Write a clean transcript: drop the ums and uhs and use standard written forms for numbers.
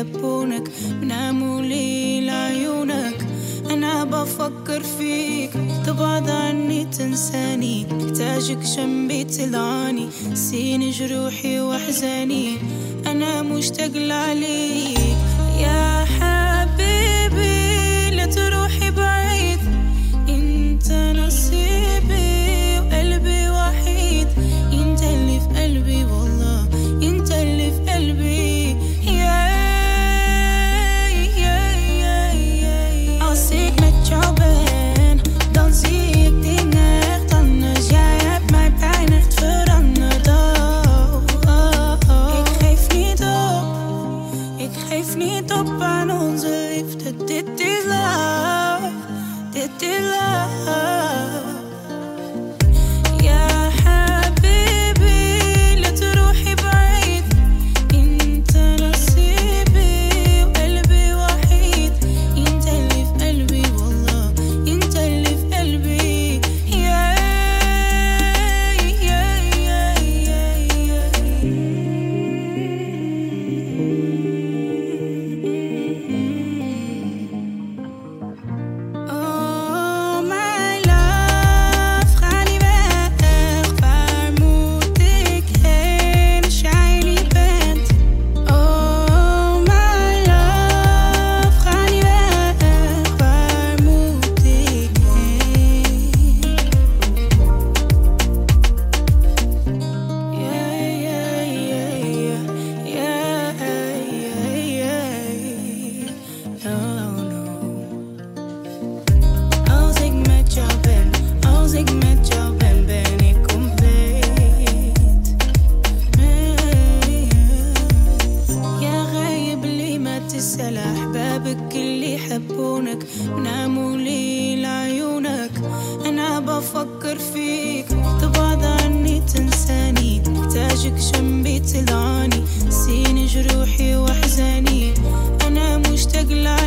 يحبونك بناموا لي لعيونك. أنا بفكر فيك تبعد عني تنساني، محتاجك جنبي تلعاني، نسيني جروحي وأحزاني، أنا مشتاق لعليك يا حبيبي. لا تروحي بعيد، انت نصيبي وقلبي وحيد، انت اللي في قلبي والله، انت اللي في قلبي. Als ik met jou ben, dan zie ik dingen echt anders. Jij hebt mij bijna echt veranderd. Ik geef niet op, ik geef niet op aan onze liefde. Dit is love, dit is love. تسأل أحبابك اللي يحبونك بناموا لي لعيونك. أنا بفكر فيك تبعد عني تنساني، محتاجك جنبي تلعاني، نسيني جروحي وأحزاني، أنا مشتاق لعيونك.